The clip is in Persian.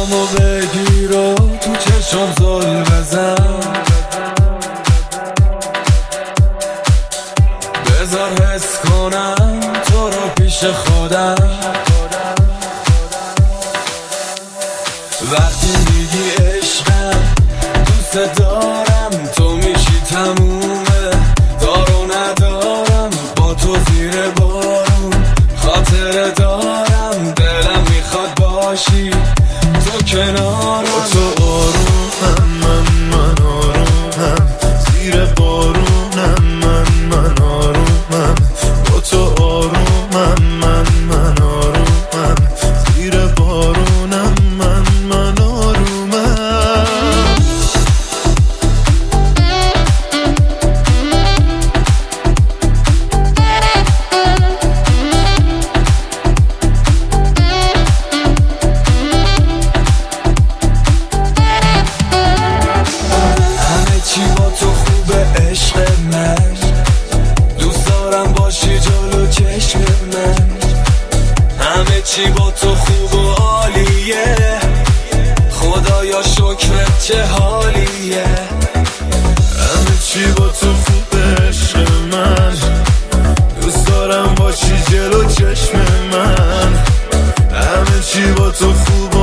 دستامو بگیر و تو چشم زل بزن، بذار حس کنم تو رو پیش خودم. وقتی میگی عشقم دوست دارم، تو میشی تمومه، دارو ندارم با تو زیر بارون، خاطره دارم دلم میخواد باشی تو کنارم. تو آرومم من آرومم، زیر بارونم من آرومم. با تو آرومم من آرومم، زیر بارونم من آرومم. چی با تو خوبه عشق من، دوست دارم باشی جلو چشم من. همه چی با تو خوب و عالیه، خدایا شکرت چه حالیه. همه چی با تو خوبه عشق من، دوست دارم باشی جلو چشم من. همه چی با تو خوبه